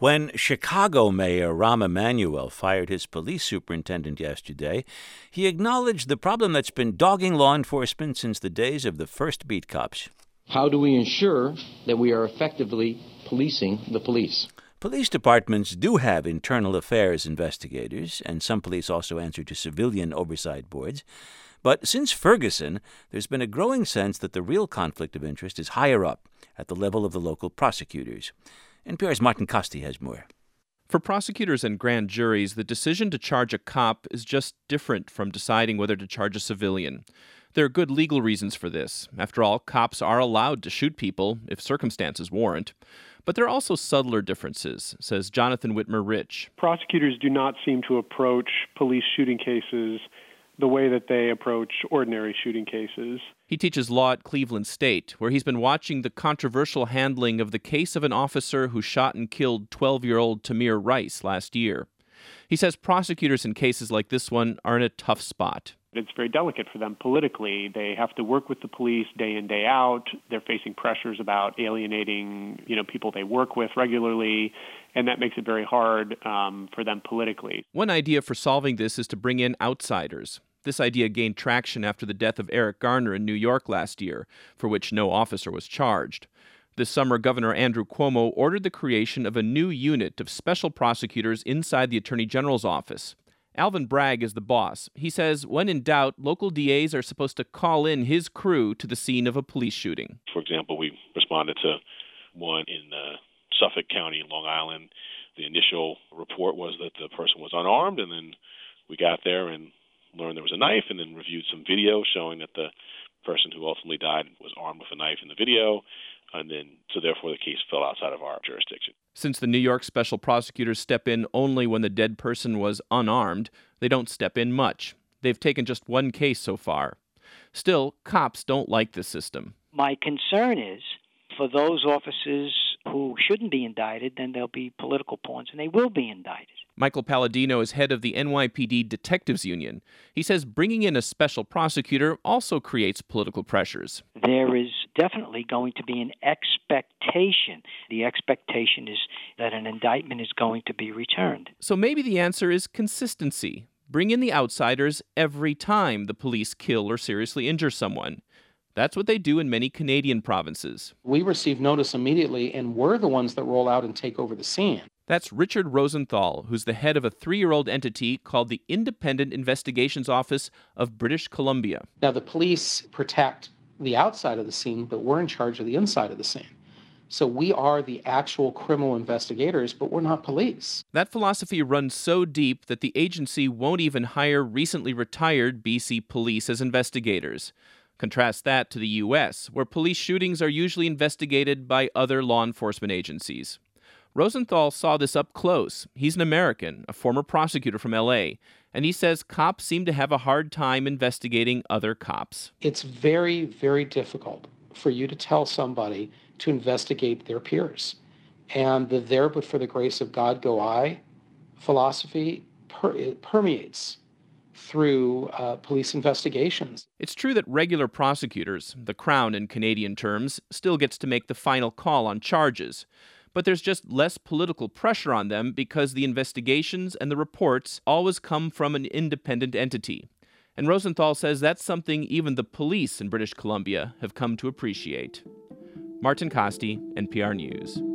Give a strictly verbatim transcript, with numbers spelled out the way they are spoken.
When Chicago Mayor Rahm Emanuel fired his police superintendent yesterday, he acknowledged the problem that's been dogging law enforcement since the days of the first beat cops. How do we ensure that we are effectively policing the police? Police departments do have internal affairs investigators, and some police also answer to civilian oversight boards. But since Ferguson, there's been a growing sense that the real conflict of interest is higher up, at the level of the local prosecutors. N P R's Martin Costi has more. For prosecutors and grand juries, the decision to charge a cop is just different from deciding whether to charge a civilian. There are good legal reasons for this. After all, cops are allowed to shoot people if circumstances warrant. But there are also subtler differences, says Jonathan Whitmer-Rich. Prosecutors do not seem to approach police shooting cases the way that they approach ordinary shooting cases. He teaches law at Cleveland State, where he's been watching the controversial handling of the case of an officer who shot and killed twelve-year-old Tamir Rice last year. He says prosecutors in cases like this one are in a tough spot. It's very delicate for them politically. They have to work with the police day in, day out. They're facing pressures about alienating, you know, people they work with regularly, and that makes it very hard um, for them politically. One idea for solving this is to bring in outsiders. This idea gained traction after the death of Eric Garner in New York last year, for which no officer was charged. This summer, Governor Andrew Cuomo ordered the creation of a new unit of special prosecutors inside the Attorney General's office. Alvin Bragg is the boss. He says, when in doubt, local D As are supposed to call in his crew to the scene of a police shooting. For example, we responded to one in uh, Suffolk County in Long Island. The initial report was that the person was unarmed, and then we got there and learned there was a knife, and then reviewed some video showing that the person who ultimately died was armed with a knife in the video. And then, so therefore, the case fell outside of our jurisdiction. Since the New York special prosecutors step in only when the dead person was unarmed, they don't step in much. They've taken just one case so far. Still, cops don't like the system. My concern is for those officers who shouldn't be indicted, then they'll be political pawns, and they will be indicted. Michael Palladino is head of the N Y P D Detectives Union. He says bringing in a special prosecutor also creates political pressures. There is definitely going to be an expectation. The expectation is that an indictment is going to be returned. So maybe the answer is consistency. Bring in the outsiders every time the police kill or seriously injure someone. That's what they do in many Canadian provinces. We receive notice immediately, and we're the ones that roll out and take over the scene. That's Richard Rosenthal, who's the head of a three-year-old entity called the Independent Investigations Office of British Columbia. Now, the police protect the outside of the scene, but we're in charge of the inside of the scene. So we are the actual criminal investigators, but we're not police. That philosophy runs so deep that the agency won't even hire recently retired B C police as investigators. Contrast that to the U S, where police shootings are usually investigated by other law enforcement agencies. Rosenthal saw this up close. He's an American, a former prosecutor from L A, and he says cops seem to have a hard time investigating other cops. It's very, very difficult for you to tell somebody to investigate their peers. And the there but for the grace of God go I philosophy per- it permeates through uh, police investigations. It's true that regular prosecutors, the Crown in Canadian terms, still gets to make the final call on charges. But there's just less political pressure on them because the investigations and the reports always come from an independent entity. And Rosenthal says that's something even the police in British Columbia have come to appreciate. Martin Costi, N P R News.